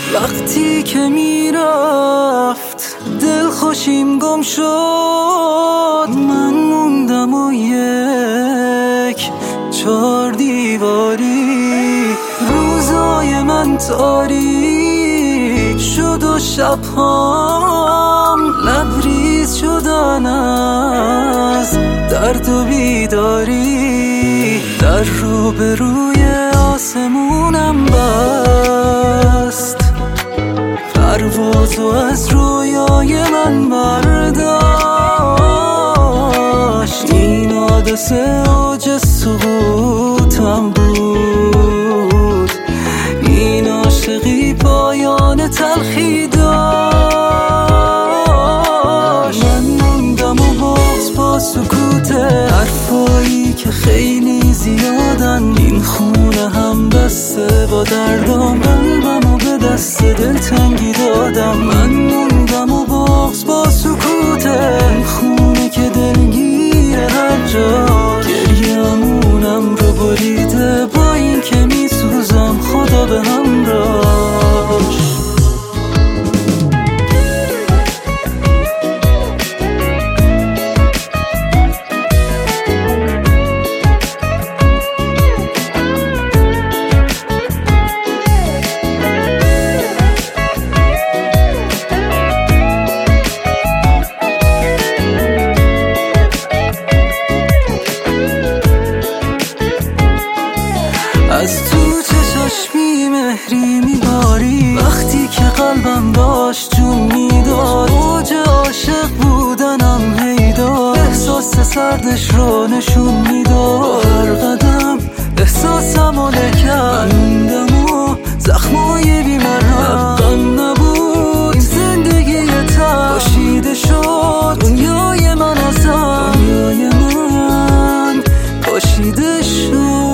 وقتی که میرفت دل خوشیم گم شد، من موندم و یک چار دیواری. روزای من تاریک شد و شبهام لبریز شدن از درد و بیداری. در روبروی آسمونم بست، پروازو از رویای من برداشت. این حادثه اوج سقوطم بود، این عاشقی پایان تلخی داشت. من موندم و باز با سکوت حرفایی که خیلی زیادن. این خونه هم بسته با دردم، قلبم و به دست دلتنگی دادم. من موندم و باز با سکوت این خونه که دلگیر هر جا. گریه‌مونم رو بریده با این که میسوزم، خدا به همراهش. از تو چشاش بیمهری میباری، وقتی که قلبم داشت جون میداد. اوج عاشق بودنم هیدار، احساس سردش رو نشون میداد. هر قدم احساسم و لکن موندم و زخمای بیمرهم. غم نبود این زندگی تن، پاشیده شد دنیای من ازم. دنیای من پاشیده شد.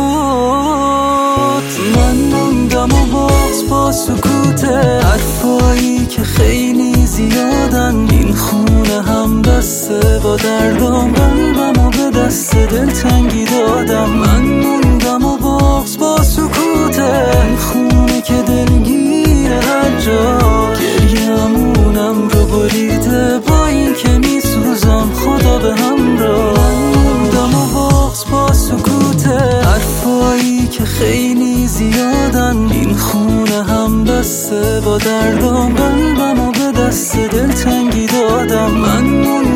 من موندم و باز با سکوت حرفایی که خیلی زیادن. این خونه هم بسته با دردم، قلبم و به دست دلتنگی دادم. من موندم و باز با سکوت این خونه که دلگیر هر جا. گریه‌مونم رو بریده با این که میسوزم، خدا به همراه. من موندم و باز با سکوت حرفایی که خیلی زیادن. این خونه هم بسته با دردم، قلبم و به دست دلتنگی دادم. من